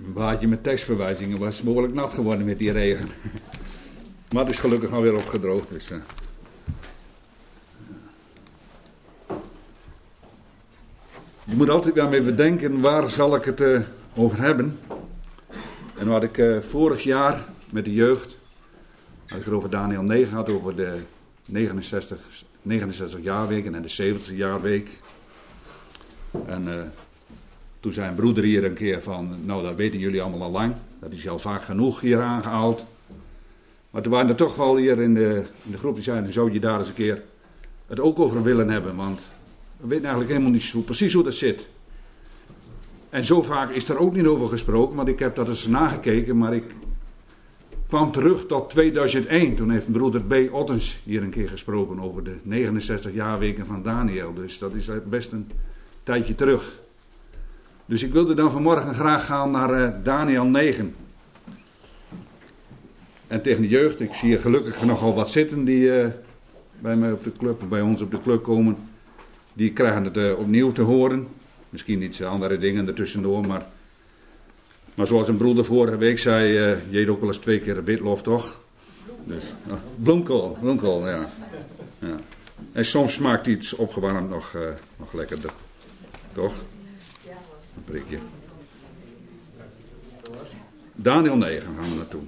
Een baadje met tekstverwijzingen was behoorlijk nat geworden met die regen. Maar het is gelukkig alweer opgedroogd. Dus, Je moet altijd wel mee bedenken, waar zal ik het over hebben? En wat ik vorig jaar met de jeugd, had ik het over Daniel 9 had, over de 69 jaarweken en de 70 jaarweek. En toen zei een broeder hier een keer van, nou dat weten jullie allemaal al lang. Dat is al vaak genoeg hier aangehaald. Maar toen waren er toch wel hier in de groep die zeiden, zou je daar eens een keer het ook over willen hebben. Want we weten eigenlijk helemaal niet zo precies hoe dat zit. En zo vaak is er ook niet over gesproken, want ik heb dat eens nagekeken. Maar ik kwam terug tot 2001. Toen heeft broeder B. Ottens hier een keer gesproken over de 69 jaarweken van Daniel. Dus dat is best een tijdje terug. Dus ik wilde dan vanmorgen graag gaan naar Daniel 9. En tegen de jeugd, ik zie er gelukkig nogal wat zitten die bij mij op de club, bij ons op de club komen. Die krijgen het opnieuw te horen. Misschien iets andere dingen ertussendoor, maar zoals een broeder vorige week zei, je eet ook wel eens 2 keer witlof, toch? Dus, bloemkool, ja. En soms smaakt iets opgewarmd nog lekkerder, toch? Een prikje. Daniel 9 gaan we naartoe.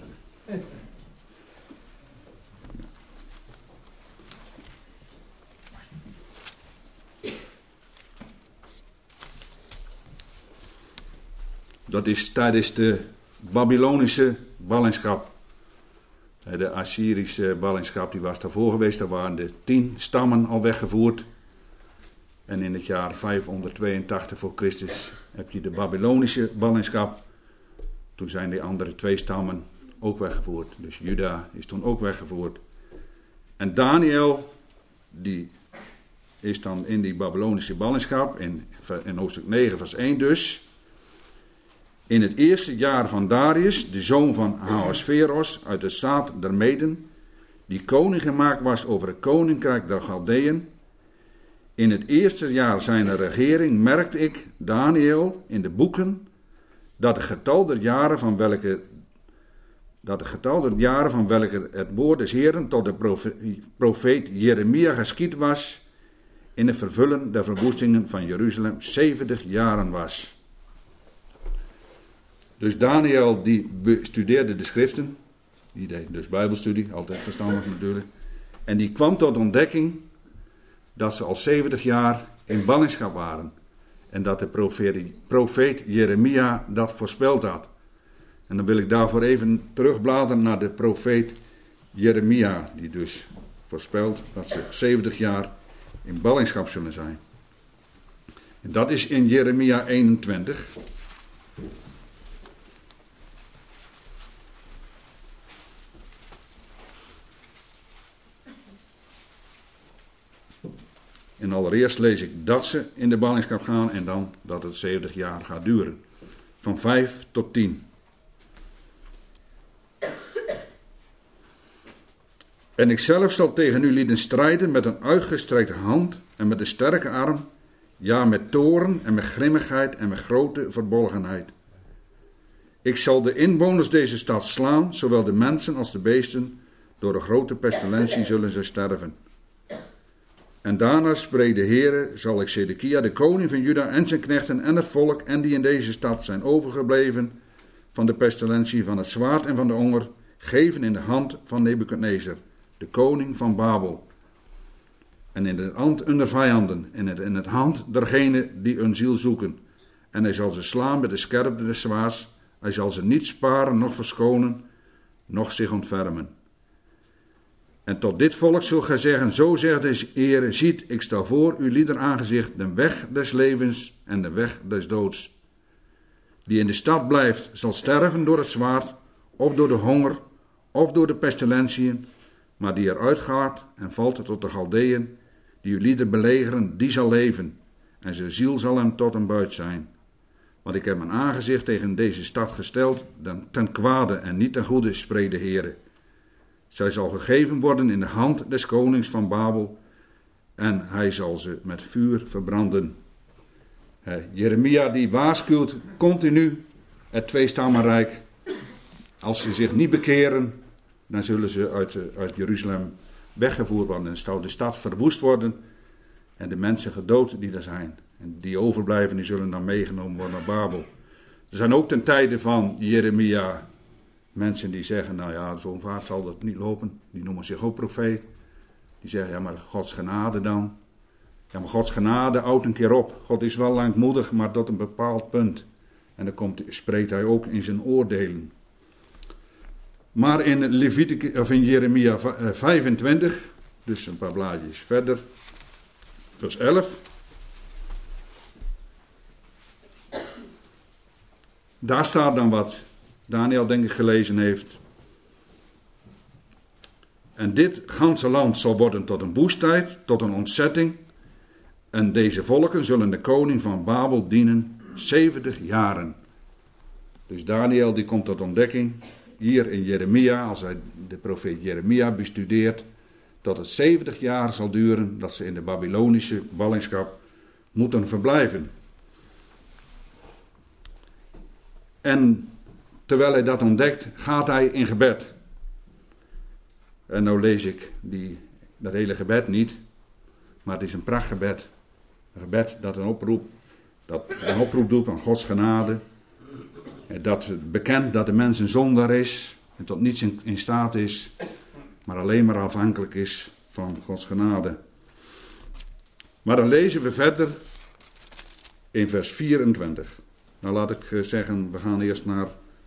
Dat is tijdens de Babylonische ballingschap. De Assyrische ballingschap die was daarvoor geweest. Daar waren de 10 stammen al weggevoerd. En in het jaar 582 voor Christus heb je de Babylonische ballingschap. Toen zijn die andere 2 stammen ook weggevoerd. Dus Juda is toen ook weggevoerd. En Daniel, die is dan in die Babylonische ballingschap, in hoofdstuk 9 vers 1 dus. In het eerste jaar van Darius, de zoon van Ahasveros uit de zaad der Meden, die koning gemaakt was over het koninkrijk der Galdeën. In het eerste jaar zijner regering merkte ik, Daniel, in de boeken, dat het getal der jaren van welke het woord des Heeren tot de profeet Jeremia geschied was, in het vervullen der verwoestingen van Jeruzalem 70 jaren was. Dus Daniel die bestudeerde de schriften, die deed dus bijbelstudie, altijd verstandig natuurlijk. En die kwam tot ontdekking dat ze al 70 jaar in ballingschap waren. En dat de profeet Jeremia dat voorspeld had. En dan wil ik daarvoor even terugbladeren naar de profeet Jeremia, die dus voorspelt dat ze 70 jaar in ballingschap zullen zijn. En dat is in Jeremia 21. En allereerst lees ik dat ze in de ballingschap gaan en dan dat het 70 jaar gaat duren. Van 5 tot 10. En ik zelf zal tegen u lieden strijden met een uitgestrekte hand en met een sterke arm, ja met toorn en met grimmigheid en met grote verbolgenheid. Ik zal de inwoners deze stad slaan, zowel de mensen als de beesten, door een grote pestilentie zullen ze sterven. En daarna spreekt de Heere, zal ik Zedekia, de koning van Juda en zijn knechten en het volk en die in deze stad zijn overgebleven van de pestilentie, van het zwaard en van de honger, geven in de hand van Nebukadnezar, de koning van Babel. En in de hand hun vijanden, en in het hand dergenen die hun ziel zoeken. En hij zal ze slaan met de scherpte des zwaards, hij zal ze niet sparen, noch verschonen, noch zich ontfermen. En tot dit volk zult gij zeggen, zo zegt de Heere, ziet, ik stel voor uw lieder aangezicht de weg des levens en de weg des doods. Die in de stad blijft, zal sterven door het zwaard, of door de honger, of door de pestilentiën, maar die eruit gaat en valt tot de Galdeën, die uw lieder belegeren, die zal leven, en zijn ziel zal hem tot een buit zijn. Want ik heb mijn aangezicht tegen deze stad gesteld, ten kwade en niet ten goede, spreekt de Heere. Zij zal gegeven worden in de hand des konings van Babel en hij zal ze met vuur verbranden. Jeremia die waarschuwt continu het tweestammenrijk, als ze zich niet bekeren, dan zullen ze uit Jeruzalem weggevoerd worden. En zal de stad verwoest worden en de mensen gedood die er zijn. En die overblijven, die zullen dan meegenomen worden naar Babel. Er zijn ook ten tijde van Jeremia mensen die zeggen, nou ja, zo'n vaart zal dat niet lopen. Die noemen zich ook profeet. Die zeggen, ja, maar Gods genade dan. Ja, maar Gods genade houdt een keer op. God is wel langmoedig, maar tot een bepaald punt. En dan spreekt hij ook in zijn oordelen. Maar in Jeremia 25, dus een paar blaadjes verder, vers 11. Daar staat dan wat Daniel denk ik gelezen heeft. En dit ganse land zal worden tot een woestheid, tot een ontzetting. En deze volken zullen de koning van Babel dienen 70 jaren. Dus Daniel die komt tot ontdekking hier in Jeremia, als hij de profeet Jeremia bestudeert, dat het 70 jaar zal duren dat ze in de Babylonische ballingschap moeten verblijven. En terwijl hij dat ontdekt, gaat hij in gebed. En nou lees ik dat hele gebed niet, maar het is een prachtgebed. Een gebed dat een oproep doet aan Gods genade. Dat bekent dat de mens een zondaar is en tot niets in staat is, maar alleen maar afhankelijk is van Gods genade. Maar dan lezen we verder in vers 24. Nou laat ik zeggen, we gaan eerst naar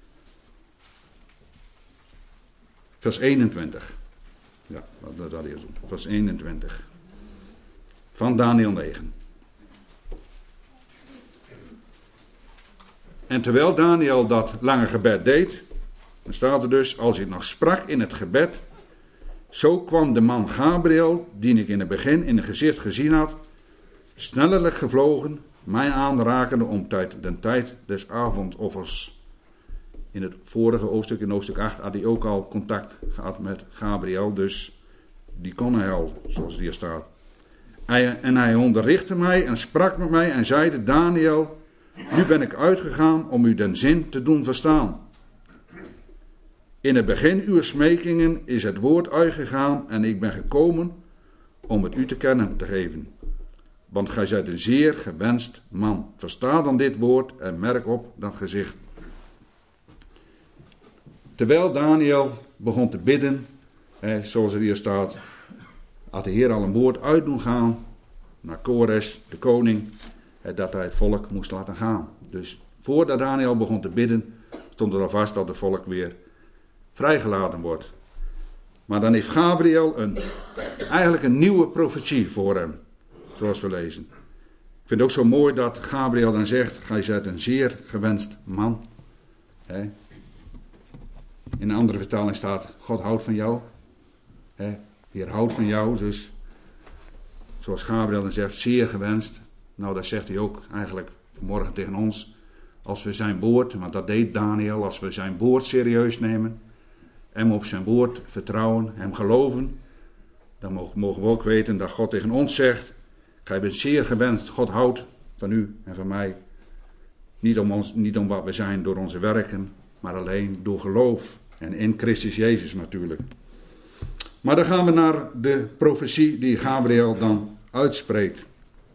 vers 21. Ja, dat had eerst doen. Vers 21. Van Daniel 9. En terwijl Daniel dat lange gebed deed, dan staat er dus, als ik nog sprak in het gebed, zo kwam de man Gabriel, die ik in het begin in het gezicht gezien had, snellijk gevlogen, mij aanrakende om de tijd des avondoffers. In het vorige hoofdstuk, in hoofdstuk 8, had hij ook al contact gehad met Gabriel, dus die kon hij al, zoals het hier staat. En hij onderrichtte mij en sprak met mij en zeide, Daniel, nu ben ik uitgegaan om u den zin te doen verstaan. In het begin uw smekingen is het woord uitgegaan en ik ben gekomen om het u te kennen te geven. Want gij zijt een zeer gewenst man. Versta dan dit woord en merk op dat gezicht. Terwijl Daniel begon te bidden, zoals er hier staat, had de Heer al een woord uit doen gaan naar Kores, de koning, dat hij het volk moest laten gaan. Dus voordat Daniel begon te bidden, stond er al vast dat het volk weer vrijgelaten wordt. Maar dan heeft Gabriel eigenlijk een nieuwe profetie voor hem, zoals we lezen. Ik vind het ook zo mooi dat Gabriel dan zegt, gij zijt een zeer gewenst man. In een andere vertaling staat, God houdt van jou. Heer houdt van jou, dus zoals Gabriel dan zegt, zeer gewenst. Nou, dat zegt hij ook eigenlijk vanmorgen tegen ons. Als we zijn woord, want dat deed Daniel, als we zijn woord serieus nemen, hem op zijn woord vertrouwen, hem geloven, dan mogen we ook weten dat God tegen ons zegt, gij bent zeer gewenst, God houdt van u en van mij. Niet om wat we zijn door onze werken, maar alleen door geloof en in Christus Jezus natuurlijk. Maar dan gaan we naar de profetie die Gabriel dan uitspreekt.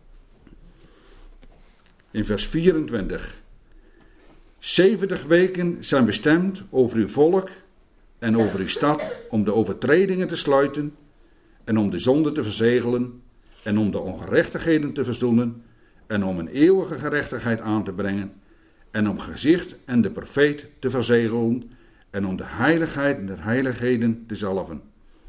In vers 24. 70 weken zijn bestemd over uw volk en over uw stad om de overtredingen te sluiten en om de zonde te verzegelen en om de ongerechtigheden te verzoenen en om een eeuwige gerechtigheid aan te brengen en om gezicht en de profeet te verzegelen en om de heiligheid der heiligheden te zalven.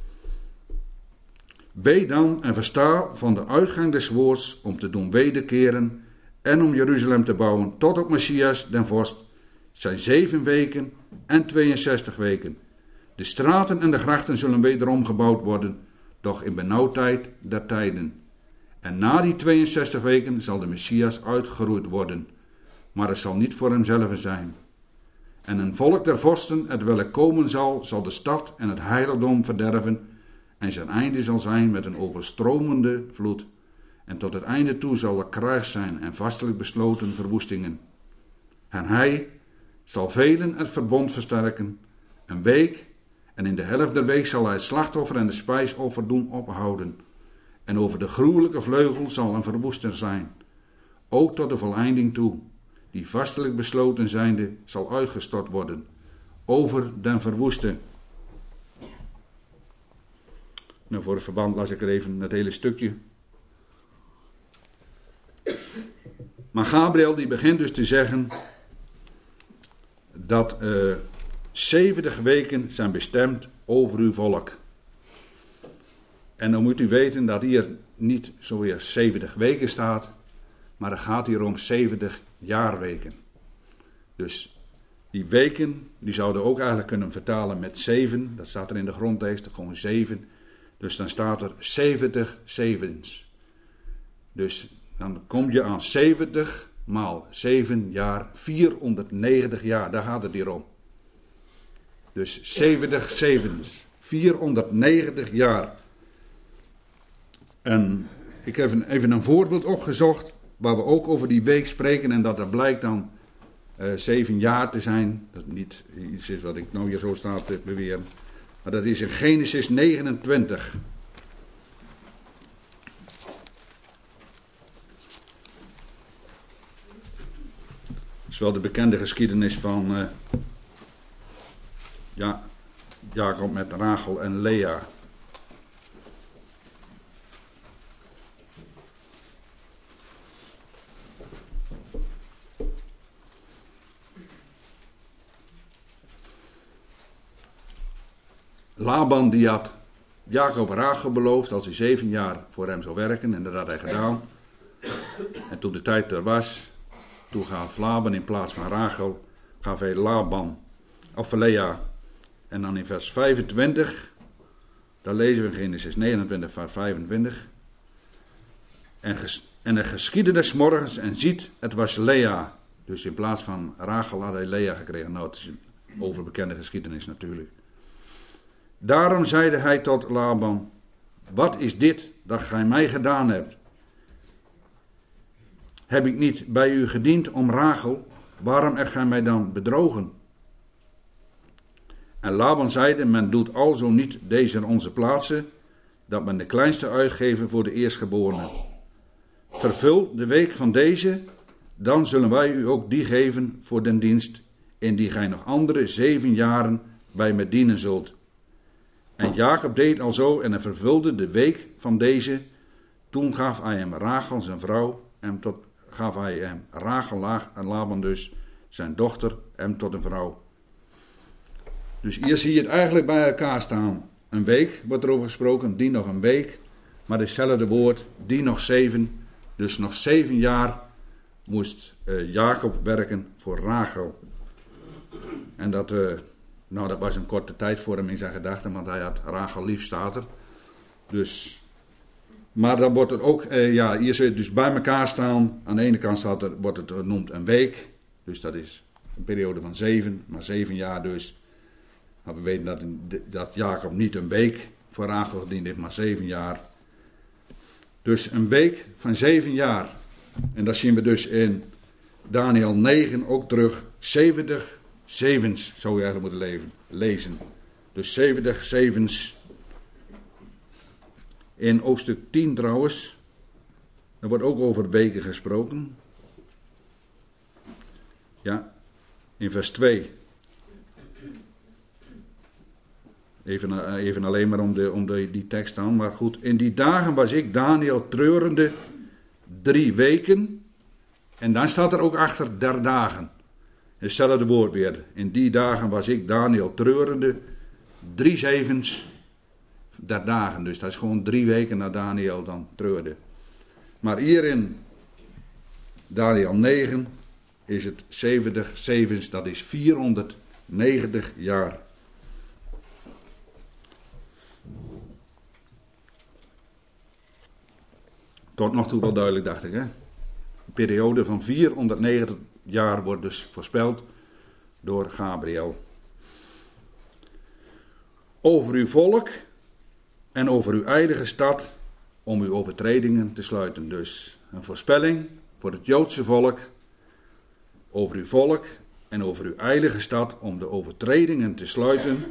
Weet dan en versta van de uitgang des woords om te doen wederkeren en om Jeruzalem te bouwen tot op Messias den vorst zijn 7 weken en 62 weken. De straten en de grachten zullen wederom gebouwd worden, doch in benauwdheid der tijden. En na die 62 weken zal de Messias uitgeroeid worden, maar het zal niet voor hemzelf zijn. En een volk der vorsten, het welk komen zal de stad en het heiligdom verderven, en zijn einde zal zijn met een overstromende vloed. En tot het einde toe zal er krijg zijn en vastelijk besloten verwoestingen. En hij zal velen het verbond versterken, een week, en in de helft der week zal hij het slachtoffer en de spijsoffer doen ophouden. En over de gruwelijke vleugel zal een verwoester zijn, ook tot de voleinding toe, die vastelijk besloten zijnde zal uitgestort worden, over den verwoeste. Nou, voor het verband las ik er even het hele stukje. Maar Gabriel die begint dus te zeggen dat 70 weken zijn bestemd over uw volk. En dan moet u weten dat hier niet zo weer 70 weken staat, maar het gaat hier om 70 jaarweken. Dus die weken, die zouden ook eigenlijk kunnen vertalen met 7. Dat staat er in de grondtekst, gewoon 7. Dus dan staat er 70 zevens. Dus dan kom je aan 70 maal 7 jaar, 490 jaar. Daar gaat het hier om. Dus 70 zevens, 490 jaar. En ik heb even een voorbeeld opgezocht, waar we ook over die week spreken. En dat blijkt dan 7 jaar te zijn. Dat is niet iets is wat ik nou hier zo sta te beweren. Maar dat is in Genesis 29. Dat is wel de bekende geschiedenis van Jacob met Rachel en Lea. Laban die had Jacob Rachel beloofd als hij 7 jaar voor hem zou werken. En dat had hij gedaan. En toen de tijd er was, toen gaf Laban in plaats van Rachel, gaf hij Lea. En dan in vers 25, daar lezen we in Genesis 29 vers 25. En er geschiedde des morgens en ziet, het was Lea. Dus in plaats van Rachel had hij Lea gekregen. Nou, het is een overbekende geschiedenis natuurlijk. Daarom zeide hij tot Laban, wat is dit dat gij mij gedaan hebt? Heb ik niet bij u gediend om Rachel? Waarom hebt gij mij dan bedrogen? En Laban zeide, men doet alzo niet deze onze plaatsen, dat men de kleinste uitgeven voor de eerstgeborene. Vervul de week van deze, dan zullen wij u ook die geven voor den dienst, in die gij nog andere 7 jaren bij me dienen zult. En Jacob deed alzo en hij vervulde de week van deze. Toen gaf hij hem Rachel zijn vrouw en gaf hij hem Rachel en Laban dus zijn dochter hem tot een vrouw. Dus hier zie je het eigenlijk bij elkaar staan. Een week wordt erover gesproken, die nog een week. Maar hetzelfde woord, die nog 7. Dus nog 7 jaar moest Jacob werken voor Rachel. En dat was een korte tijd voor hem in zijn gedachten, want hij had Rachel lief, staat er. Dus, maar dan wordt het ook, hier zul je dus bij elkaar staan. Aan de ene kant wordt het genoemd een week. Dus dat is een periode van 7, maar 7 jaar dus. Maar we weten dat Jacob niet een week voor Rachel gediend heeft, maar 7 jaar. Dus een week van 7 jaar. En dat zien we dus in Daniel 9 ook terug. 70 zevens zou je eigenlijk moeten lezen. Dus 70 zevens. In hoofdstuk 10 trouwens. Er wordt ook over weken gesproken. Ja, in vers 2. Even alleen maar om die tekst aan. Maar goed, in die dagen was ik Daniel treurende 3 weken. En dan staat er ook achter der dagen. Hetzelfde woord weer. In die dagen was ik Daniel treurende 3 zevens der dagen. Dus dat is gewoon 3 weken na Daniel dan treurde. Maar hier in Daniel 9 is het 70 zevens. Dat is 490 jaar. Tot nog toe wel duidelijk, dacht ik. Hè? Een periode van 490 jaar wordt dus voorspeld door Gabriel. Over uw volk en over uw heilige stad om uw overtredingen te sluiten. Dus een voorspelling voor het Joodse volk, over uw volk en over uw heilige stad om de overtredingen te sluiten.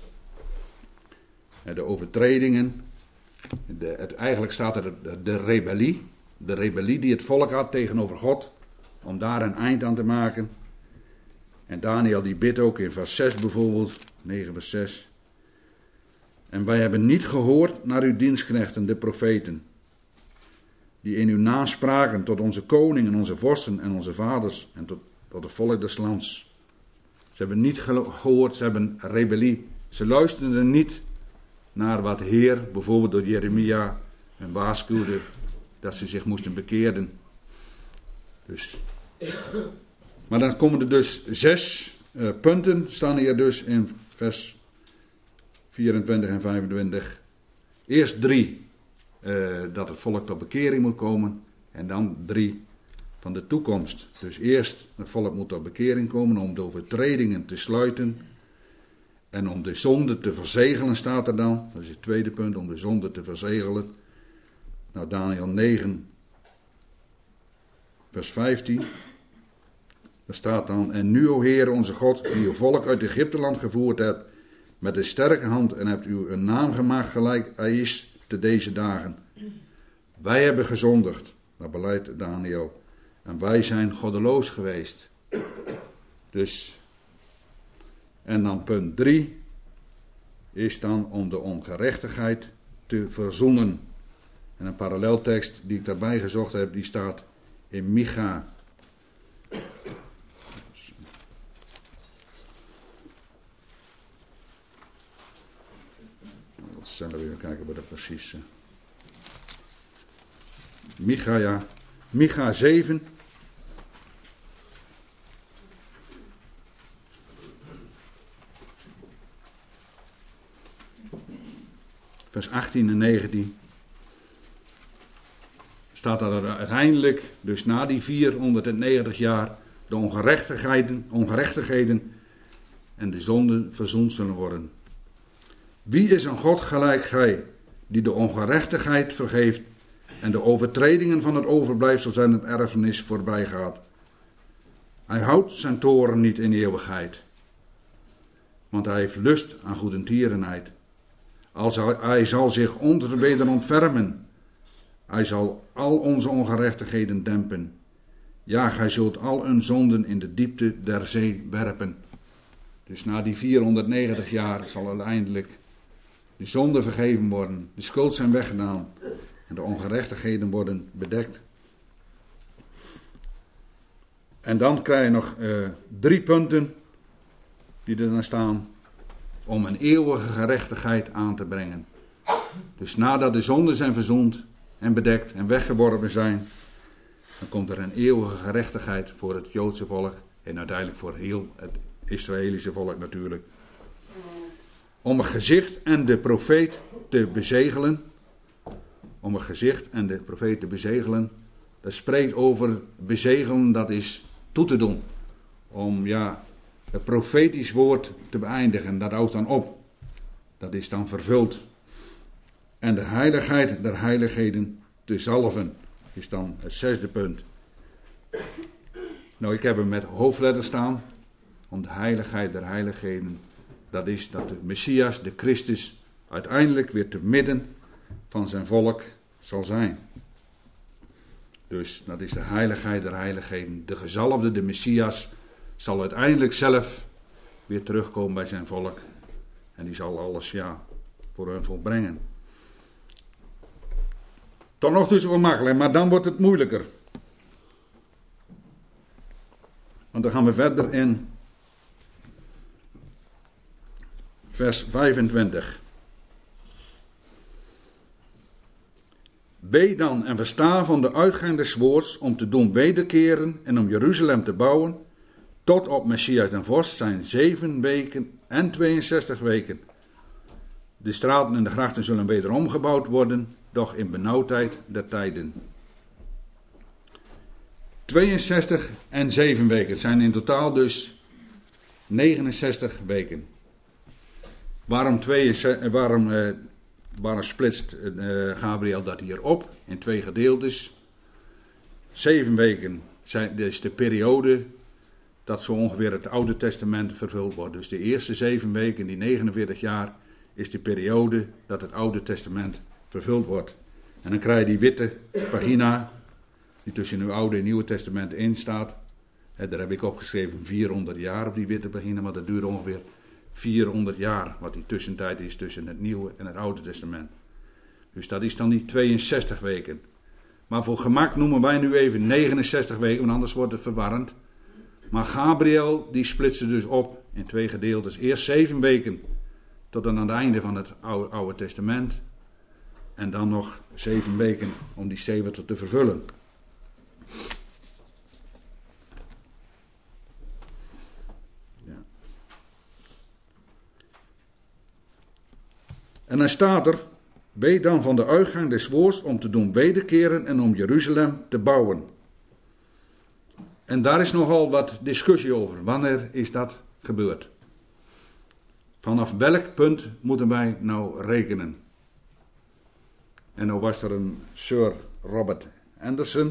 De overtredingen, eigenlijk staat er de rebellie. De rebellie die het volk had tegenover God, om daar een eind aan te maken. En Daniel die bidt ook in vers 6 bijvoorbeeld, 9 vers 6. En wij hebben niet gehoord naar uw dienstknechten, de profeten, die in uw naam spraken tot onze koning en onze vorsten en onze vaders en tot het volk des lands. Ze hebben niet gehoord, ze hebben rebellie. Ze luisterden niet naar wat de Heer, bijvoorbeeld door Jeremia, hen waarschuwde dat ze zich moesten bekeren. Dus. Maar dan komen er dus 6 punten, staan hier dus in vers 24 en 25. Eerst 3, dat het volk tot bekering moet komen. En dan 3 van de toekomst. Dus eerst, het volk moet tot bekering komen om de overtredingen te sluiten. En om de zonde te verzegelen staat er dan. Dat is het tweede punt, om de zonde te verzegelen. Nou, Daniel 9, vers 15. Daar staat dan: en nu, o Heer onze God, die uw volk uit Egypteland gevoerd hebt met een sterke hand en hebt u een naam gemaakt gelijk hij is te deze dagen. Wij hebben gezondigd, dat beleidt Daniel, en wij zijn goddeloos geweest. Dus, en dan punt 3 is dan om de ongerechtigheid te verzoenen. En een paralleltekst die ik daarbij gezocht heb, die staat in Micha. Zullen we even kijken wat dat precies. Micha 7. Vers 18 en 19. Staat dat er uiteindelijk, dus na die 490 jaar, de ongerechtigheden en de zonden verzoend zullen worden. Wie is een God gelijk gij, die de ongerechtigheid vergeeft en de overtredingen van het overblijfsel zijn het erfenis voorbij gaat? Hij houdt zijn toren niet in eeuwigheid, want hij heeft lust aan goedertierenheid. Hij zal zich weder ontfermen. Hij zal al onze ongerechtigheden dempen. Ja, gij zult al hun zonden in de diepte der zee werpen. Dus na die 490 jaar zal uiteindelijk de zonden vergeven worden, de schuld zijn weggedaan en de ongerechtigheden worden bedekt. En dan krijg je nog 3 punten die er dan staan om een eeuwige gerechtigheid aan te brengen. Dus nadat de zonden zijn verzoend en bedekt en weggeworpen zijn, dan komt er een eeuwige gerechtigheid voor het Joodse volk en uiteindelijk voor heel het Israëlische volk natuurlijk. Om het gezicht en de profeet te bezegelen. Om het gezicht en de profeet te bezegelen. Dat spreekt over bezegelen, dat is toe te doen. Om het profetisch woord te beëindigen, dat houdt dan op. Dat is dan vervuld. En de heiligheid der heiligheden te zalven, is dan het 6e punt. Nou, ik heb hem met hoofdletters staan. Om de heiligheid der heiligheden. Dat is dat de Messias, de Christus, uiteindelijk weer te midden van zijn volk zal zijn. Dus dat is de heiligheid der heiligheden. De gezalfde, de Messias, zal uiteindelijk zelf weer terugkomen bij zijn volk. En die zal alles voor hen volbrengen. Tot nog toe is het wel makkelijk, maar dan wordt het moeilijker. Want dan gaan we verder in vers 25. Wee dan en versta van de uitgang des woords om te doen wederkeren en om Jeruzalem te bouwen, tot op Messias den Vorst zijn 7 weken en 62 weken. De straten en de grachten zullen wederom gebouwd worden, doch in benauwdheid der tijden. 62 en 7 weken. Het zijn in totaal dus 69 weken. Waarom splitst Gabriel dat hier op in 2 gedeeltes? 7 weken is de periode dat zo ongeveer het Oude Testament vervuld wordt. Dus de eerste 7 weken, die 49 jaar, is de periode dat het Oude Testament vervuld wordt. En dan krijg je die witte pagina, die tussen het Oude en Nieuwe Testament in staat. Daar heb ik opgeschreven 400 jaar op die witte pagina, maar dat duurt ongeveer 400 jaar, wat die tussentijd is tussen het Nieuwe en het Oude Testament. Dus dat is dan die 62 weken. Maar voor gemak noemen wij nu even 69 weken, want anders wordt het verwarrend. Maar Gabriel, die splitste dus op in 2 gedeeltes. Eerst 7 weken tot aan het einde van het Oude Testament. En dan nog 7 weken om die 70 te vervullen. Ja. En dan staat er: weet dan van de uitgang des woords om te doen wederkeren en om Jeruzalem te bouwen. En daar is nogal wat discussie over. Wanneer is dat gebeurd? Vanaf welk punt moeten wij nou rekenen? En nou was er een Sir Robert Anderson.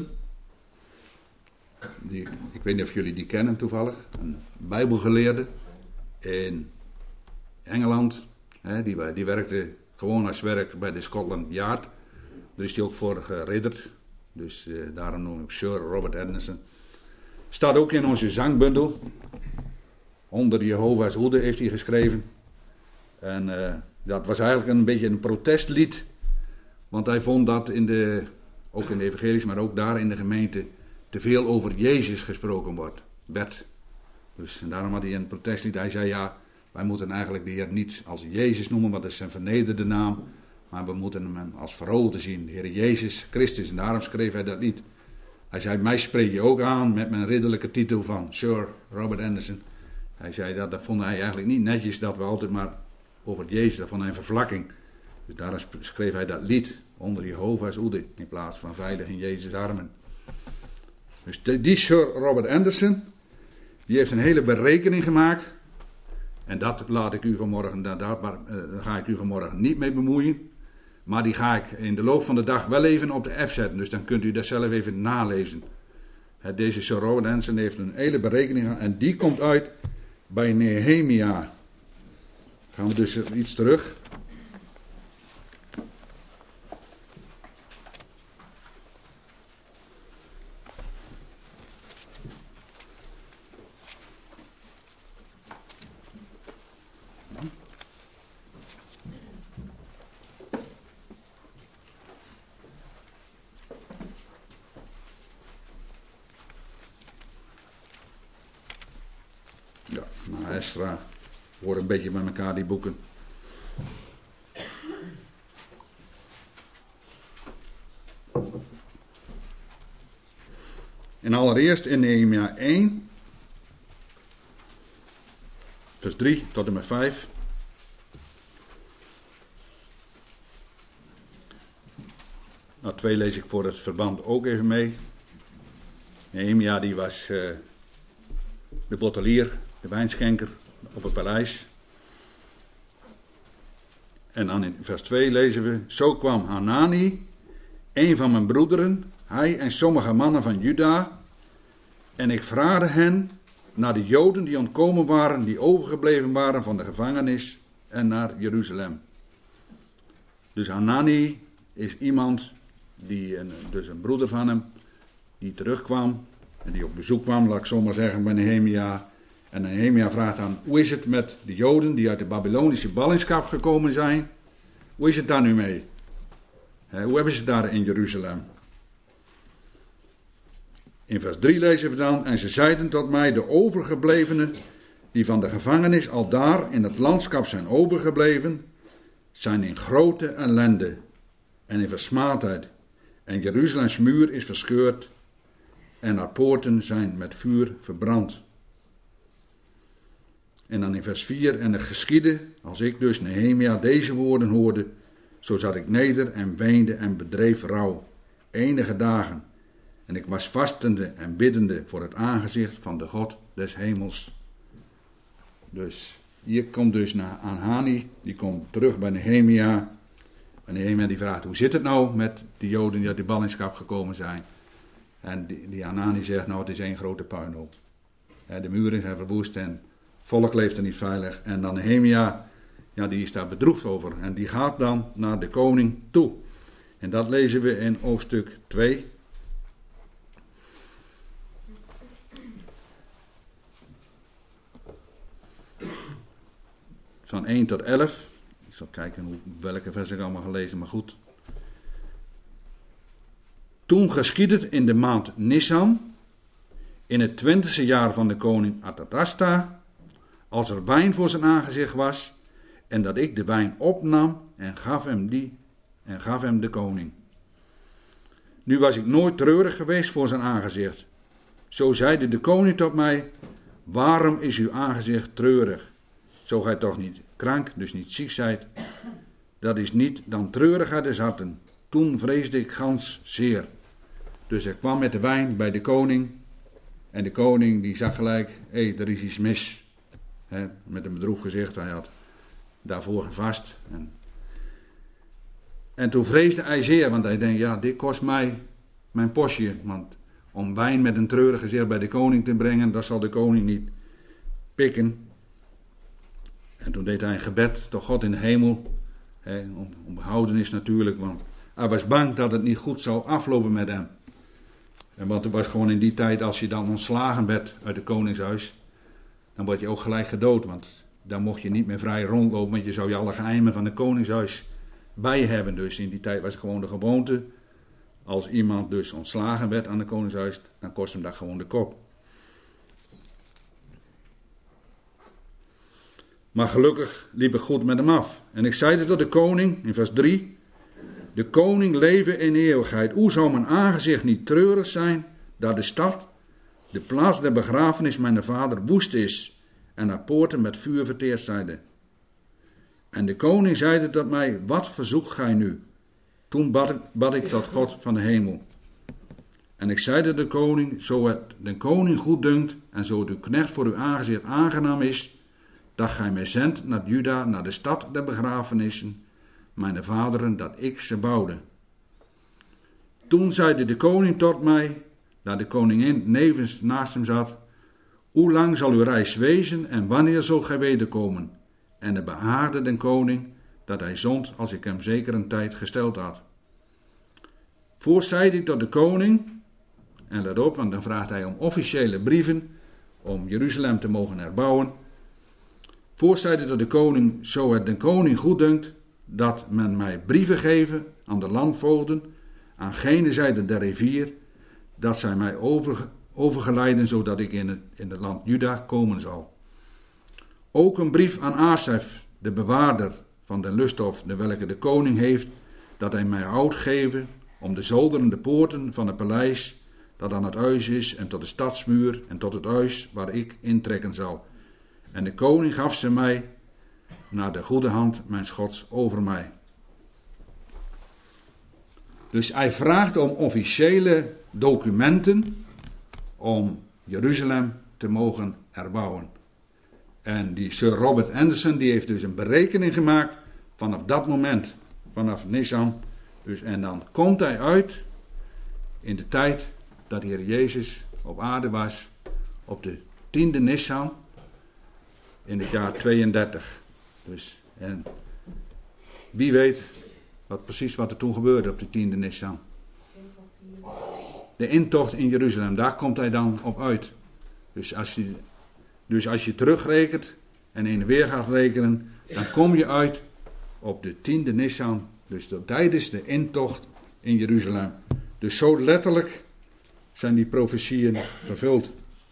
Ik weet niet of jullie die kennen toevallig. Een bijbelgeleerde in Engeland. Die werkte gewoon als werk bij de Scotland Yard. Daar is hij ook voor geridderd. Dus daarom noem ik Sir Robert Anderson. Staat ook in onze zangbundel. Onder Jehovah's hoede heeft hij geschreven. En dat was eigenlijk een beetje een protestlied. Want hij vond dat ook in de evangelies, maar ook daar in de gemeente, te veel over Jezus gesproken werd. Dus en daarom had hij een protestlied. Hij zei ja, wij moeten eigenlijk de Heer niet als Jezus noemen, want dat is zijn vernederde naam. Maar we moeten hem als verhoogde zien, de Heer Jezus Christus. En daarom schreef hij dat lied. Hij zei, mij spreek je ook aan met mijn ridderlijke titel van Sir Robert Anderson. Hij zei dat vond hij eigenlijk niet netjes, dat we altijd maar over Jezus, dat vond hij een vervlakking. Dus daarom schreef hij dat lied onder Jehovah's hoede, in plaats van veilig in Jezus' armen. Dus die Sir Robert Anderson, die heeft een hele berekening gemaakt. En dat laat ik u vanmorgen, daar ga ik u vanmorgen niet mee bemoeien. Maar die ga ik in de loop van de dag wel even op de app zetten. Dus dan kunt u dat zelf even nalezen. Deze Sir Robert Anderson heeft een hele berekening gedaan. En die komt uit bij Nehemia. Gaan we dus iets terug. Ja, nou Esra hoort een beetje bij elkaar die boeken. En allereerst in Nehemia 1, vers 3 tot en met 5. Nou, 2 lees ik voor het verband ook even mee. Nehemia die was de bottelier, de wijnschenker op het paleis. En dan in vers 2 lezen we: zo kwam Hanani, een van mijn broederen, hij en sommige mannen van Juda, en ik vraagde hen naar de Joden die ontkomen waren, die overgebleven waren van de gevangenis, en naar Jeruzalem. Dus Hanani is iemand, dus een broeder van hem, die terugkwam, en die op bezoek kwam, laat ik zo maar zeggen, bij Nehemia. En Nehemia vraagt dan, hoe is het met de Joden die uit de Babylonische ballingschap gekomen zijn? Hoe is het daar nu mee? Hoe hebben ze het daar in Jeruzalem? In vers 3 lezen we dan, en ze zeiden tot mij, de overgeblevenen die van de gevangenis al daar in het landschap zijn overgebleven, zijn in grote ellende en in versmaadheid. En Jeruzalems muur is verscheurd en haar poorten zijn met vuur verbrand. En dan in vers 4, en het geschiedde, als ik dus Nehemia deze woorden hoorde, zo zat ik neder en weende en bedreef rouw, enige dagen. En ik was vastende en biddende voor het aangezicht van de God des hemels. Dus hier komt dus naar Hanani, die komt terug bij Nehemia. En Nehemia die vraagt, hoe zit het nou met de Joden die uit de ballingschap gekomen zijn? En die Hanani zegt, nou het is één grote puinhoop. De muren zijn verwoest en het volk leeft er niet veilig. En dan Nehemia, die is daar bedroefd over. En die gaat dan naar de koning toe. En dat lezen we in hoofdstuk 2. Van 1 tot 11. Ik zal kijken welke vers ik allemaal gelezen, maar goed. Toen geschiedde het in de maand Nisan, in het 20e jaar van de koning Artasasta, als er wijn voor zijn aangezicht was, en dat ik de wijn opnam en gaf hem de koning. Nu was ik nooit treurig geweest voor zijn aangezicht. Zo zeide de koning tot mij, waarom is uw aangezicht treurig? Zo gij toch niet krank, dus niet ziek zijt. Dat is niet dan treurigheid des harten. Toen vreesde ik gans zeer. Dus hij kwam met de wijn bij de koning. En de koning die zag gelijk, er is iets mis. Met een bedroefd gezicht, hij had daarvoor gevast. En toen vreesde hij zeer, want hij denkt, dit kost mij mijn postje. Want om wijn met een treurig gezicht bij de koning te brengen, dat zal de koning niet pikken. En toen deed hij een gebed tot God in de hemel. Om behoudenis natuurlijk, want hij was bang dat het niet goed zou aflopen met hem. En want het was gewoon in die tijd, als je dan ontslagen werd uit het koningshuis, dan word je ook gelijk gedood. Want dan mocht je niet meer vrij rondlopen, want je zou je alle geheimen van het koningshuis bij je hebben. Dus in die tijd was het gewoon de gewoonte. Als iemand dus ontslagen werd aan het koningshuis, dan kost hem dat gewoon de kop. Maar gelukkig liep het goed met hem af. En ik zeide tot de koning, in vers 3, de koning leven in eeuwigheid. Hoe zou mijn aangezicht niet treurig zijn, dat de stad, de plaats der begrafenis mijn vader, woest is en haar poorten met vuur verteerd zijnde. En de koning zeide tot mij, wat verzoekt gij nu? Toen bad ik tot God van de hemel. En ik zeide de koning, zo het de koning goed dunkt en zo het uw knecht voor uw aangezicht aangenaam is, dat gij mij zendt naar Juda, naar de stad der begrafenissen, mijn vaderen, dat ik ze bouwde. Toen zeide de koning tot mij, dat de koningin nevens naast hem zat, hoe lang zal uw reis wezen en wanneer zult gij wederkomen? En het behaagde den koning, dat hij zond als ik hem zeker een tijd gesteld had. Voorts zeide ik tot de koning, en let op, want dan vraagt hij om officiële brieven, om Jeruzalem te mogen herbouwen. Voorts zeide ik tot de koning, zo het de koning goeddunkt, dat men mij brieven geven aan de landvoogden, aan gene zijde der rivier, dat zij mij overgeleiden, zodat ik in het land Juda komen zal. Ook een brief aan Asaf, de bewaarder van de lusthof, de welke de koning heeft, dat hij mij hout geven om de zolderen de poorten van het paleis, dat aan het huis is, en tot de stadsmuur, en tot het huis waar ik intrekken zal. En de koning gaf ze mij naar de goede hand mijns Gods over mij. Dus hij vraagt om officiële documenten om Jeruzalem te mogen herbouwen. En die Sir Robert Anderson die heeft dus een berekening gemaakt vanaf dat moment, vanaf Nisan. Dus, en dan komt hij uit in de tijd dat de Heer Jezus op aarde was, op de 10e Nisan in het jaar 32. Dus, en wie weet precies wat er toen gebeurde op de 10e Nisan. De intocht in Jeruzalem, daar komt hij dan op uit. Dus als je terugrekent en in weer gaat rekenen, dan kom je uit op de 10e Nisan, dus tijdens de intocht in Jeruzalem. Dus zo letterlijk zijn die profetieën vervuld.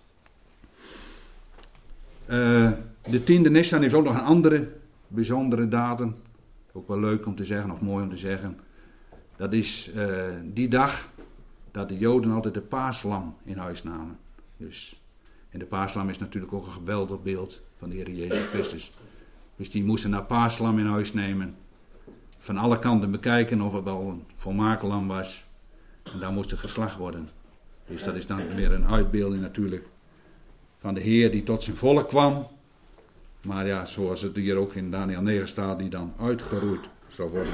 De 10e Nisan heeft ook nog een andere bijzondere datum. Ook wel leuk om te zeggen, of mooi om te zeggen. Dat is die dag dat de Joden altijd de paaslam in huis namen. Dus, en de paaslam is natuurlijk ook een geweldig beeld van de Heer Jezus Christus. Dus die moesten naar paaslam in huis nemen. Van alle kanten bekijken of het wel een volmaken lam was. En daar moest er geslacht worden. Dus dat is dan weer een uitbeelding natuurlijk van de Heer die tot zijn volk kwam. Maar ja, zoals het hier ook in Daniel 9 staat, die dan uitgeroeid zal worden.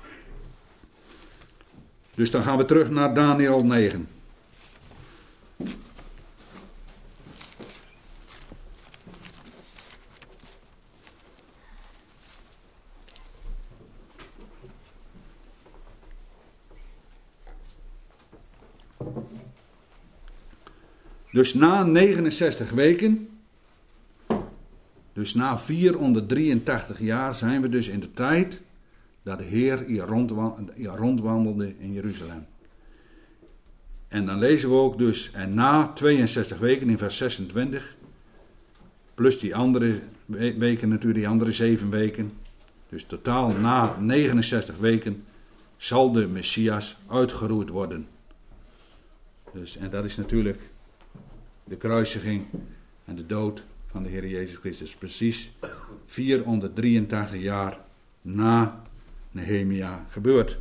Dus dan gaan we terug naar Daniel 9. Dus na 69 weken, dus na 483 jaar zijn we dus in de tijd dat de Heer hier rondwandelde in Jeruzalem. En dan lezen we ook dus, en na 62 weken in vers 26, plus die andere weken natuurlijk, die andere 7 weken, dus totaal na 69 weken zal de Messias uitgeroeid worden. Dus, en dat is natuurlijk de kruisiging en de dood van de Heer Jezus Christus. Precies 483 jaar na Nehemia gebeurd.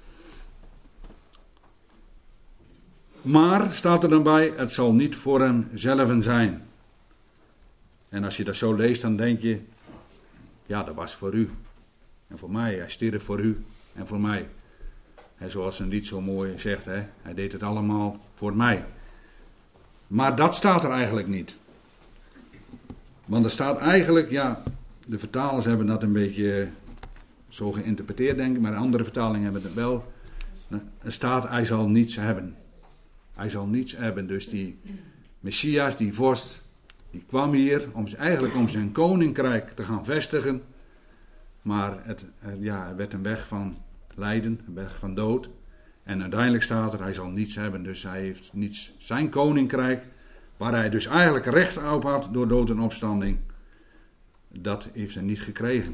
Maar, staat er dan bij, het zal niet voor hem zelf zijn. En als je dat zo leest, dan denk je, ja, dat was voor u. En voor mij, hij stierf voor u en voor mij. En zoals een lied zo mooi zegt, hè, hij deed het allemaal voor mij. Maar dat staat er eigenlijk niet. Want er staat eigenlijk, ja, de vertalers hebben dat een beetje zo geïnterpreteerd, denk ik, maar de andere vertalingen hebben het wel. Er staat, hij zal niets hebben. Hij zal niets hebben. Dus die Messias, die vorst, die kwam hier eigenlijk om zijn koninkrijk te gaan vestigen. Maar het werd een weg van lijden, een weg van dood. En uiteindelijk staat er, hij zal niets hebben. Dus hij heeft niets. Zijn koninkrijk, waar hij dus eigenlijk recht op had door dood en opstanding, dat heeft hij niet gekregen.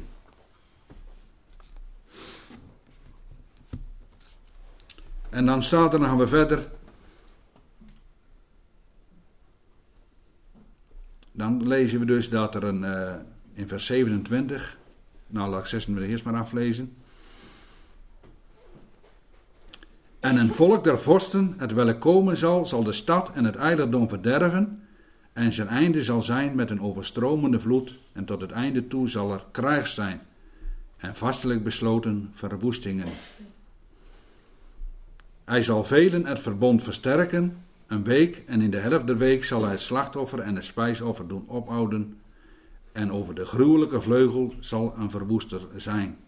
En dan staat er, dan gaan we verder. Dan lezen we dus dat er in vers 27, nou laat ik 26 eerst maar aflezen. En een volk der vorsten, het welk komen zal de stad en het eigendom verderven. En zijn einde zal zijn met een overstromende vloed. En tot het einde toe zal er krijg zijn. En vastelijk besloten verwoestingen. Hij zal velen het verbond versterken. Een week, en in de helft der week zal hij het slachtoffer en het spijsoffer doen ophouden. En over de gruwelijke vleugel zal een verwoester zijn.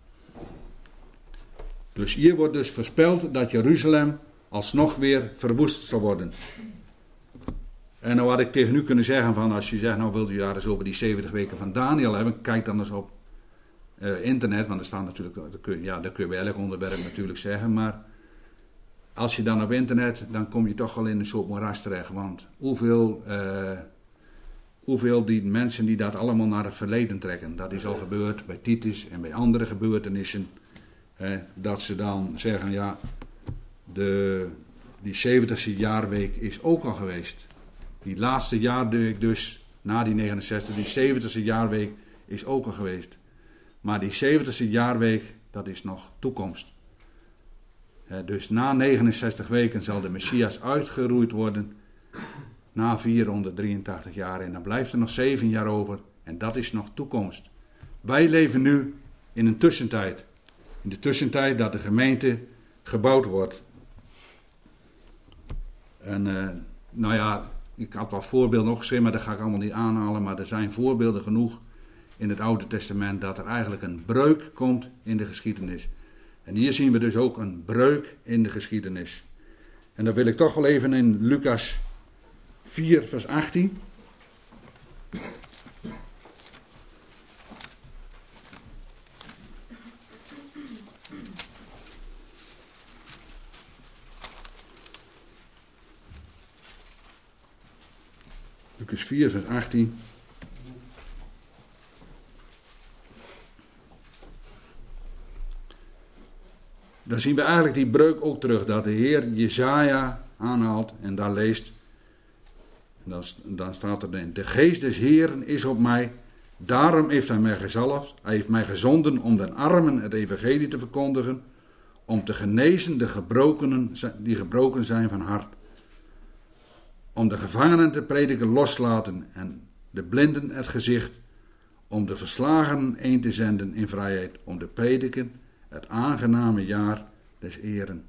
Dus hier wordt dus voorspeld dat Jeruzalem alsnog weer verwoest zal worden. En nou had ik tegen u kunnen zeggen van, als je zegt, nou wilt u daar eens over die 70 weken van Daniel hebben, kijk dan eens op internet, want er staan natuurlijk, dat kun je bij elk onderwerp natuurlijk zeggen, maar als je dan op internet, dan kom je toch wel in een soort moeras terecht, want hoeveel die mensen die dat allemaal naar het verleden trekken, dat is al gebeurd bij Titus en bij andere gebeurtenissen, dat ze dan zeggen, ja, die 70e jaarweek is ook al geweest. Die laatste jaarweek dus, na die 69, die 70e jaarweek is ook al geweest. Maar die 70e jaarweek, dat is nog toekomst. Dus na 69 weken zal de Messias uitgeroeid worden. Na 483 jaar. En dan blijft er nog 7 jaar over. En dat is nog toekomst. Wij leven nu in een tussentijd. In de tussentijd dat de gemeente gebouwd wordt. En nou ja, ik had wat voorbeelden opgeschreven, maar dat ga ik allemaal niet aanhalen. Maar er zijn voorbeelden genoeg in het Oude Testament dat er eigenlijk een breuk komt in de geschiedenis. En hier zien we dus ook een breuk in de geschiedenis. En dan wil ik toch wel even in Lucas 4 vers 18. Lucas 4 vers 18. Dan zien we eigenlijk die breuk ook terug, dat de Heer Jesaja aanhaalt en daar leest. Dan staat er, de geest des Heeren is op mij, daarom heeft hij mij gezalfd. Hij heeft mij gezonden om den armen het evangelie te verkondigen, om te genezen de gebrokenen die gebroken zijn van hart. Om de gevangenen te prediken loslaten en de blinden het gezicht, om de verslagenen een te zenden in vrijheid, om te prediken het aangename jaar des Eren.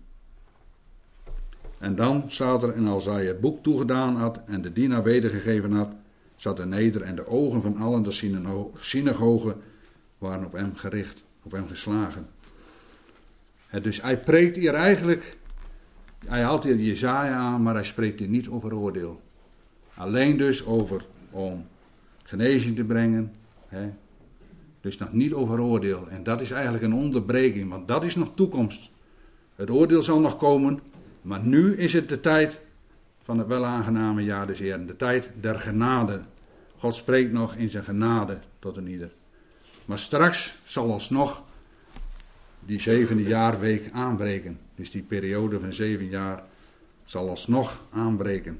En dan staat er, en als hij het boek toegedaan had en de dienaar wedergegeven had, zat hij neder en de ogen van allen de synagogen waren op hem gericht, op hem geslagen. Dus hij preekt hier eigenlijk, hij haalt hier Jesaja aan, maar hij spreekt hier niet over oordeel. Alleen dus om genezing te brengen. Dus nog niet over oordeel. En dat is eigenlijk een onderbreking, want dat is nog toekomst. Het oordeel zal nog komen, maar nu is het de tijd van het welaangename jaar des Heeren. De tijd der genade. God spreekt nog in zijn genade tot een ieder. Maar straks zal alsnog die 7e jaarweek aanbreken. Dus die periode van 7 jaar zal alsnog aanbreken.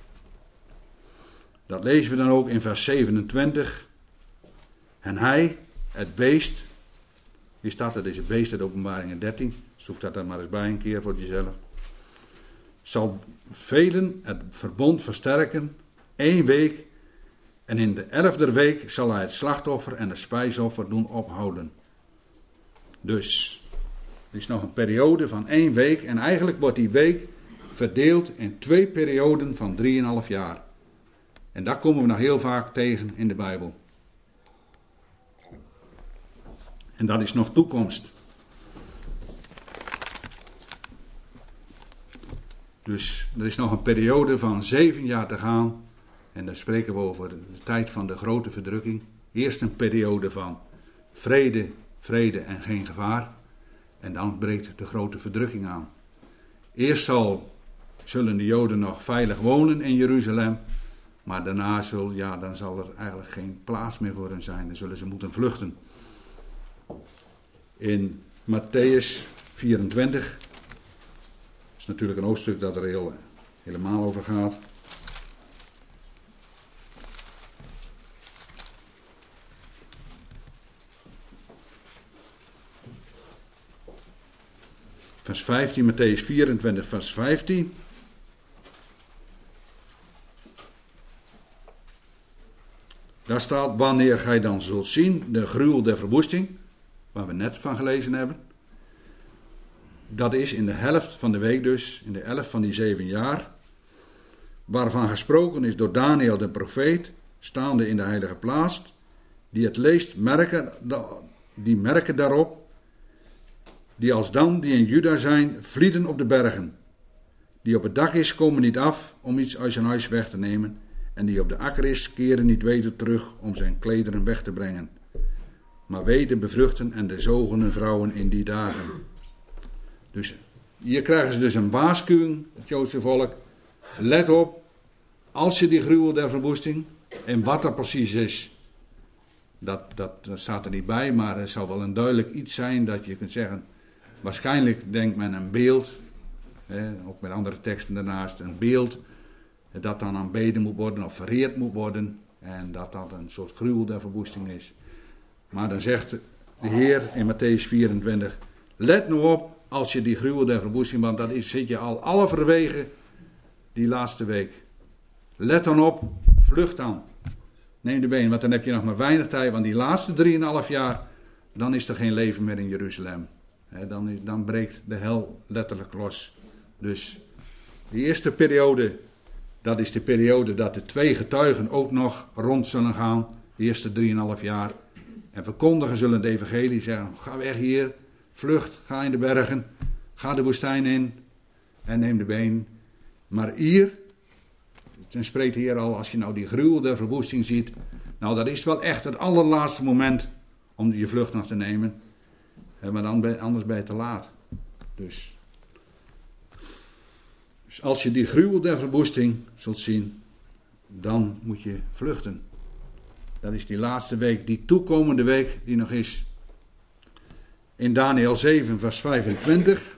Dat lezen we dan ook in vers 27. En hij, het beest. Hier staat het, is het beest uit Openbaringen 13. Zoek dat dan maar eens bij een keer voor jezelf. Zal velen het verbond versterken. 1 week. En in de 11e week zal hij het slachtoffer en het spijsoffer doen ophouden. Dus, er is nog een periode van 1 week. En eigenlijk wordt die week verdeeld in 2 perioden van 3,5 jaar. En dat komen we nog heel vaak tegen in de Bijbel. En dat is nog toekomst. Dus er is nog een periode van 7 jaar te gaan. En dan spreken we over de tijd van de grote verdrukking. Eerst een periode van vrede en geen gevaar. En dan breekt de grote verdrukking aan. Eerst zullen de Joden nog veilig wonen in Jeruzalem. Maar daarna dan zal er eigenlijk geen plaats meer voor hen zijn. Dan zullen ze moeten vluchten. In Mattheüs 24 is natuurlijk een hoofdstuk dat er helemaal over gaat. Vers 15, Mattheüs 24, vers 15. Daar staat, wanneer gij dan zult zien de gruwel der verwoesting, waar we net van gelezen hebben. Dat is in de helft van de week dus, in de 11 van die 7 jaar. Waarvan gesproken is door Daniel de profeet, staande in de heilige plaats. Die het leest, die merken daarop. Die alsdan, die in Juda zijn, vlieden op de bergen. Die op het dak is, komen niet af om iets uit zijn huis weg te nemen. En die op de akker is, keren niet weder terug om zijn klederen weg te brengen. Maar wee de bevruchten en de zogene vrouwen in die dagen. Dus hier krijgen ze dus een waarschuwing, het Joodse volk. Let op, als je die gruwel der verwoesting, en wat dat precies is, dat staat er niet bij, maar er zal wel een duidelijk iets zijn dat je kunt zeggen. Waarschijnlijk denkt men een beeld, ook met andere teksten daarnaast, een beeld dat dan aanbeden moet worden of vereerd moet worden. En dat dat een soort gruwel der verwoesting is. Maar dan zegt de Heer in Mattheüs 24, let nou op als je die gruwel der verwoesting, want dat zit je al halverwege die laatste week. Let dan op, vlucht dan. Neem de been, want dan heb je nog maar weinig tijd, want die laatste 3,5 jaar, dan is er geen leven meer in Jeruzalem. Dan breekt de hel letterlijk los. Dus de eerste periode, dat is de periode dat de 2 getuigen ook nog rond zullen gaan. De eerste 3,5 jaar. En verkondigen zullen het evangelie, zeggen, ga weg hier, vlucht, ga in de bergen, ga de woestijn in en neem de been. Maar hier, dan spreekt de Heer al, als je nou die gruwel der verwoesting ziet, nou dat is wel echt het allerlaatste moment om je vlucht nog te nemen. Maar anders ben je te laat. Dus als je die gruwel der verwoesting zult zien, dan moet je vluchten. Dat is die laatste week, die toekomende week die nog is. In Daniel 7 vers 25.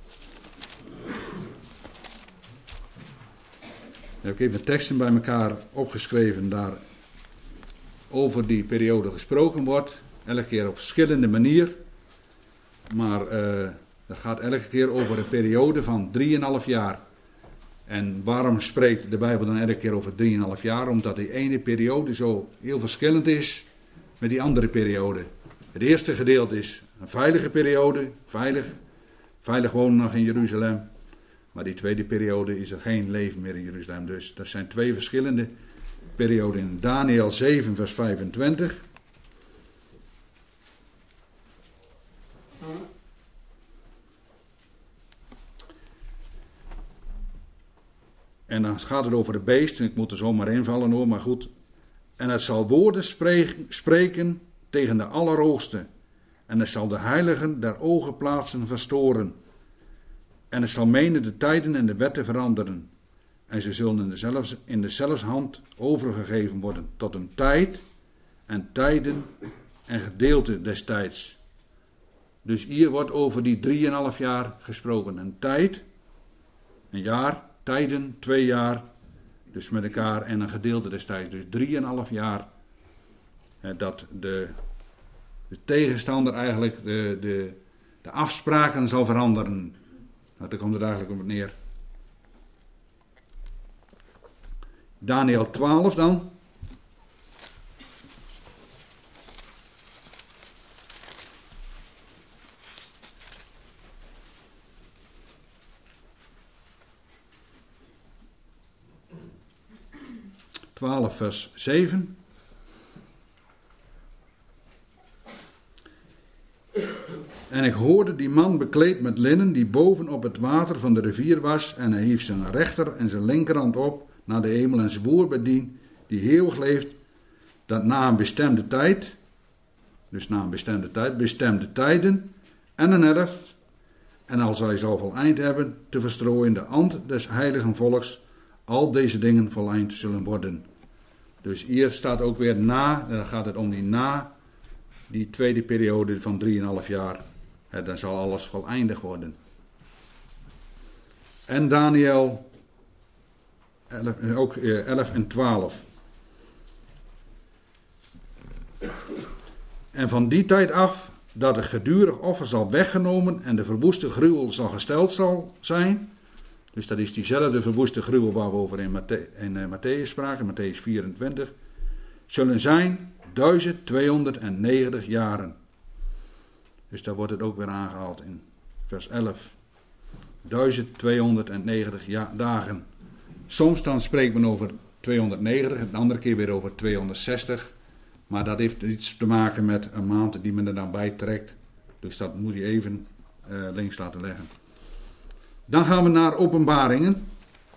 Daar heb ik even teksten bij elkaar opgeschreven daar over die periode gesproken wordt. Elke keer op verschillende manier. Maar dat gaat elke keer over een periode van 3,5 jaar. En waarom spreekt de Bijbel dan elke keer over 3,5 jaar? Omdat die ene periode zo heel verschillend is met die andere periode. Het eerste gedeelte is een veilige periode, veilig wonen nog in Jeruzalem. Maar die tweede periode is er geen leven meer in Jeruzalem. Dus dat zijn 2 verschillende perioden. In Daniel 7 vers 25. En dan gaat het over de beest. Ik moet er zomaar invallen hoor, maar goed. En het zal woorden spreken tegen de Allerhoogste. En het zal de heiligen der ogen plaatsen verstoren. En het zal menen de tijden en de wetten veranderen. En ze zullen in dezelfs hand overgegeven worden tot een tijd en tijden en gedeelte destijds. Dus hier wordt over die 3,5 jaar gesproken. Een tijd, een jaar, tijden, 2 jaar, dus met elkaar en een gedeelte destijds. Dus 3,5 jaar dat de tegenstander eigenlijk de afspraken zal veranderen. Nou, daar komt het eigenlijk op neer. Daniël 12 dan. Vers 7. En ik hoorde die man bekleed met linnen die boven op het water van de rivier was, en hij hief zijn rechter en zijn linkerhand op naar de hemel en zwoer bij die eeuwig leeft, dat na een bestemde tijd, dus na een bestemde tijd, bestemde tijden en een herfst, en als hij zal voleind hebben, te verstrooien de hand des heiligen volks, al deze dingen voleind zullen worden. Dus hier staat ook weer na, dan gaat het om die tweede periode van 3,5 jaar. Dan zal alles voleindig worden. En Daniël 11 en 12. En van die tijd af dat het gedurig offer zal weggenomen en de verwoeste gruwel zal gesteld zal zijn. Dus dat is diezelfde verwoeste gruwel waar we over in Matthäus spraken, Matthäus 24. Zullen zijn 1290 jaren. Dus daar wordt het ook weer aangehaald in vers 11. 1290 dagen. Soms dan spreekt men over 290, een andere keer weer over 260. Maar dat heeft iets te maken met een maand die men er dan bij trekt. Dus dat moet je even links laten leggen. Dan gaan we naar Openbaringen.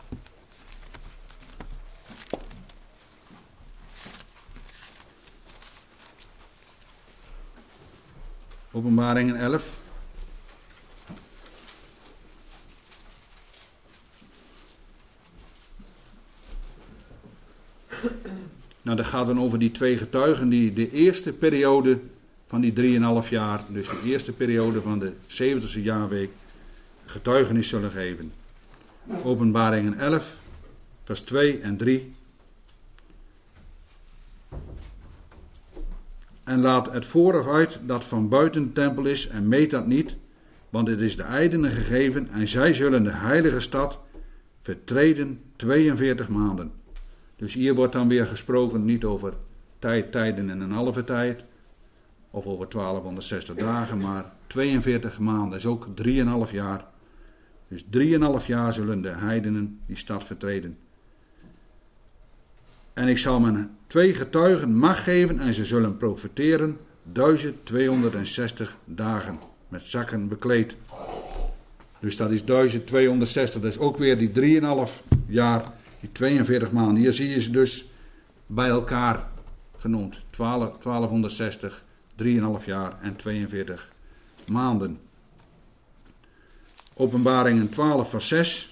Openbaringen 11. Nou, dat gaat dan over die 2 getuigen die de eerste periode van die 3,5 jaar, dus de eerste periode van de 70e jaarweek, getuigenis zullen geven. Openbaringen 11, vers 2 en 3. En laat het vooraf uit dat van buiten de tempel is en meet dat niet, want het is de ijdenen gegeven en zij zullen de heilige stad vertreden 42 maanden. Dus hier wordt dan weer gesproken niet over tijden en een halve tijd, of over 1260 dagen, maar 42 maanden is ook 3,5 jaar. Dus 3,5 jaar zullen de heidenen die stad vertreden. En ik zal mijn 2 getuigen macht geven en ze zullen profeteren 1260 dagen met zakken bekleed. Dus dat is 1260, dat is ook weer die 3,5 jaar, die 42 maanden. Hier zie je ze dus bij elkaar genoemd. 1260, 3,5 jaar en 42 maanden. Openbaringen 12 vers 6.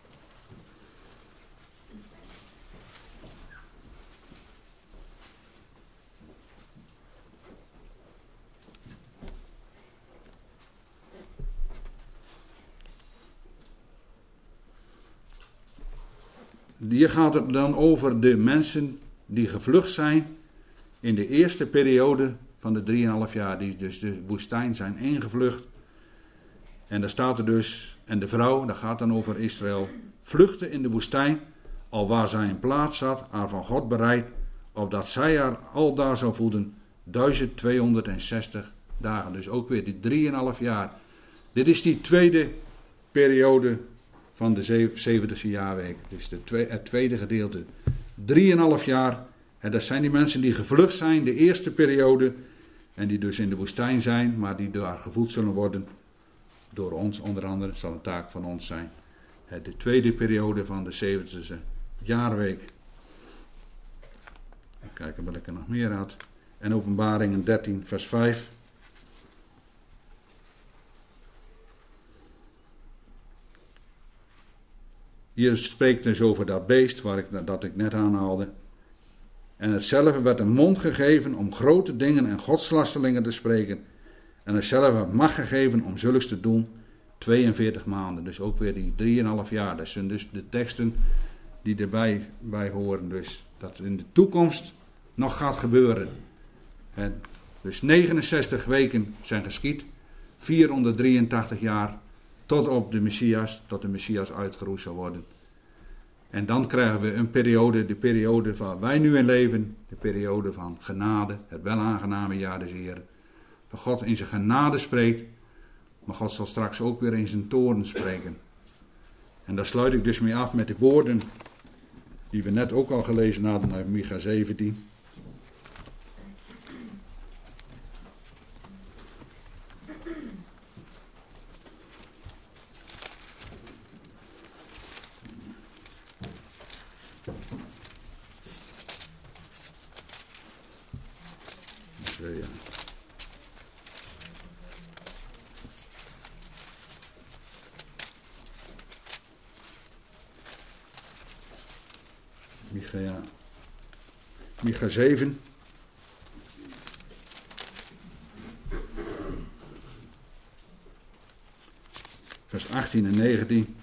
Hier gaat het dan over de mensen die gevlucht zijn in de eerste periode van de 3,5 jaar, die dus de woestijn zijn ingevlucht. En daar staat er dus, en de vrouw, dat gaat dan over Israël, vluchtte in de woestijn, alwaar zij in plaats zat, haar van God bereid, opdat zij haar aldaar zou voeden 1260 dagen. Dus ook weer die 3,5 jaar. Dit is die tweede periode van de 70e jaarweek. Dus het tweede gedeelte. 3,5 jaar. En dat zijn die mensen die gevlucht zijn, de eerste periode. En die dus in de woestijn zijn, maar die daar gevoed zullen worden. Door ons onder andere, zal een taak van ons zijn. De tweede periode van de 70e jaarweek. Even kijken wat ik er nog meer had. En Openbaringen 13 vers 5. Hier spreekt dus over dat beest dat ik net aanhaalde. En hetzelfde werd een mond gegeven om grote dingen en godslasterlingen te spreken. En hetzelfde werd macht gegeven om zulks te doen 42 maanden. Dus ook weer die 3,5 jaar. Dat zijn dus de teksten die erbij horen. Dus dat in de toekomst nog gaat gebeuren. En dus 69 weken zijn geschied. 483 jaar tot de Messias uitgeroeid zal worden. En dan krijgen we een periode, de periode waar wij nu in leven, de periode van genade, het welaangename jaar des Heren. Dat God in zijn genade spreekt, maar God zal straks ook weer in zijn toorn spreken. En daar sluit ik dus mee af met de woorden die we net ook al gelezen hadden uit Micha 17. Ja. Micha 7. Vers 18 en 19.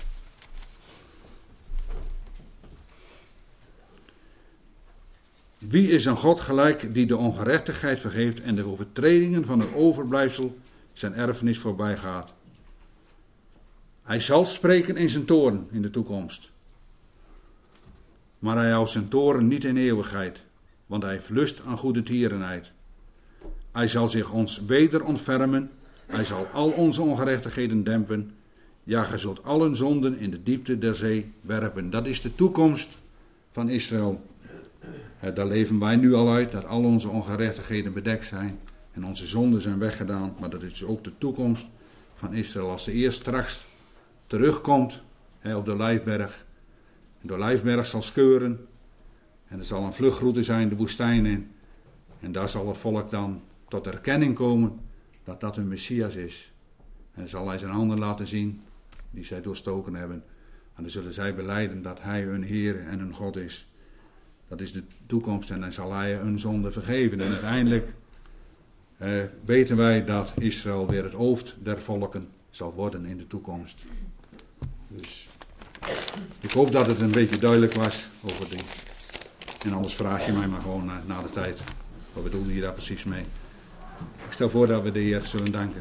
Wie is een God gelijk die de ongerechtigheid vergeeft en de overtredingen van het overblijfsel zijn erfenis voorbij gaat? Hij zal spreken in zijn toorn in de toekomst. Maar hij houdt zijn toorn niet in eeuwigheid, want hij heeft lust aan goede tierenheid. Hij zal zich ons weder ontfermen, hij zal al onze ongerechtigheden dempen. Ja, gij zult allen zonden in de diepte der zee werpen. Dat is de toekomst van Israël. Daar leven wij nu al uit, dat al onze ongerechtigheden bedekt zijn en onze zonden zijn weggedaan. Maar dat is ook de toekomst van Israël. Als ze eerst straks terugkomt op de Olijfberg. En de Olijfberg zal scheuren. En er zal een vluchtroute zijn de woestijn in. En daar zal het volk dan tot erkenning komen dat dat hun Messias is. En dan zal hij zijn handen laten zien die zij doorstoken hebben. En dan zullen zij belijden dat hij hun Heer en hun God is. Dat is de toekomst en dan zal hij hun zonde vergeven. En uiteindelijk weten wij dat Israël weer het hoofd der volken zal worden in de toekomst. Dus ik hoop dat het een beetje duidelijk was over die. En anders vraag je mij maar gewoon na de tijd. Wat bedoelde je daar precies mee? Ik stel voor dat we de Heer zullen danken.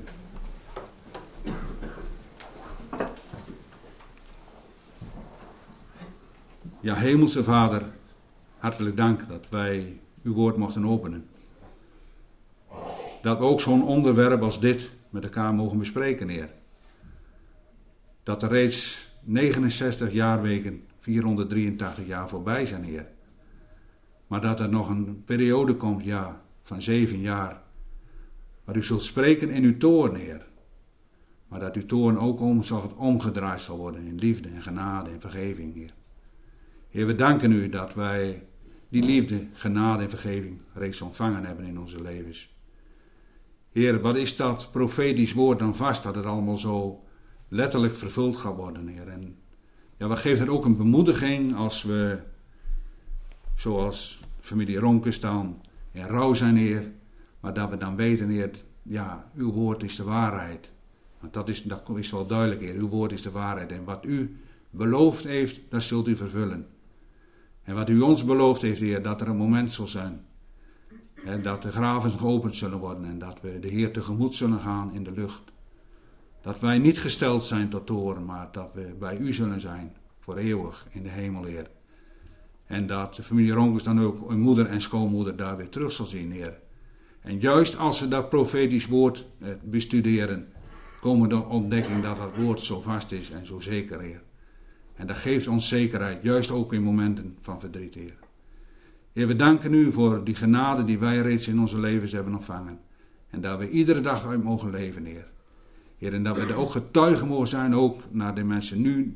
Ja, hemelse Vader, hartelijk dank dat wij uw woord mochten openen. Dat we ook zo'n onderwerp als dit met elkaar mogen bespreken, Heer. Dat er reeds 69 jaarweken, 483 jaar voorbij zijn, Heer. Maar dat er nog een periode komt, ja, van 7 jaar, waar u zult spreken in uw toorn, Heer. Maar dat uw toorn ook omgedraaid zal worden in liefde en genade en vergeving, Heer. Heer, we danken u dat wij die liefde, genade en vergeving reeds ontvangen hebben in onze levens. Heer, wat is dat profetisch woord dan vast, dat het allemaal zo letterlijk vervuld gaat worden, Heer. En ja, wat geeft het ook een bemoediging als we, zoals familie Ronke staan, in rouw zijn, Heer. Maar dat we dan weten, Heer, ja, uw woord is de waarheid. Want dat is wel duidelijk, Heer, uw woord is de waarheid. En wat u beloofd heeft, dat zult u vervullen. En wat u ons beloofd heeft, Heer, dat er een moment zal zijn. Dat de graven geopend zullen worden en dat we de Heer tegemoet zullen gaan in de lucht. Dat wij niet gesteld zijn tot toren, maar dat we bij u zullen zijn voor eeuwig in de hemel, Heer. En dat de familie Ronkers dan ook een moeder en schoonmoeder daar weer terug zal zien, Heer. En juist als ze dat profetisch woord bestuderen, komen de ontdekking dat dat woord zo vast is en zo zeker, Heer. En dat geeft ons zekerheid, juist ook in momenten van verdriet, Heer. Heer, we danken u voor die genade die wij reeds in onze levens hebben ontvangen. En dat we iedere dag uit mogen leven, Heer. Heer, en dat we er ook getuigen mogen zijn, ook naar de mensen nu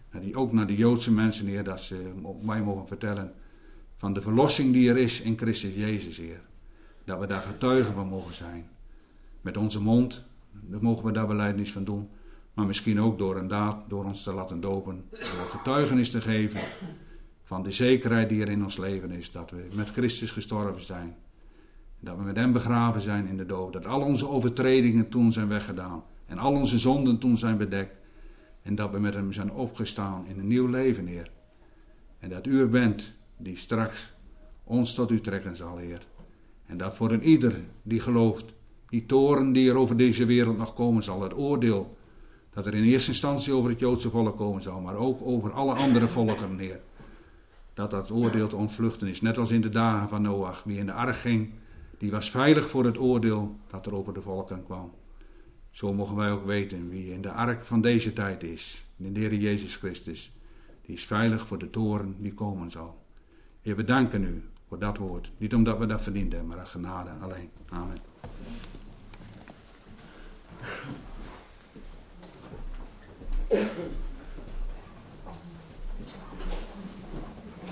Ook naar de Joodse mensen, Heer, dat ze mij mogen vertellen van de verlossing die er is in Christus Jezus, Heer. Dat we daar getuigen van mogen zijn. Met onze mond, daar mogen we daar belijdenis van doen. Maar misschien ook door een daad, door ons te laten dopen. Door getuigenis te geven van de zekerheid die er in ons leven is. Dat we met Christus gestorven zijn. Dat we met hem begraven zijn in de dood. Dat al onze overtredingen toen zijn weggedaan. En al onze zonden toen zijn bedekt. En dat we met hem zijn opgestaan in een nieuw leven, Heer. En dat u er bent die straks ons tot u trekken zal, Heer. En dat voor een ieder die gelooft, die toren die er over deze wereld nog komen zal, het oordeel dat er in eerste instantie over het Joodse volk komen zal, maar ook over alle andere volken, Heer. Dat oordeel te ontvluchten is, net als in de dagen van Noach. Wie in de ark ging, die was veilig voor het oordeel dat er over de volken kwam. Zo mogen wij ook weten wie in de ark van deze tijd is, in de Heer Jezus Christus. Die is veilig voor de toren die komen zal. Heer, we danken u voor dat woord. Niet omdat we dat verdiend hebben, maar uit genade alleen. Amen.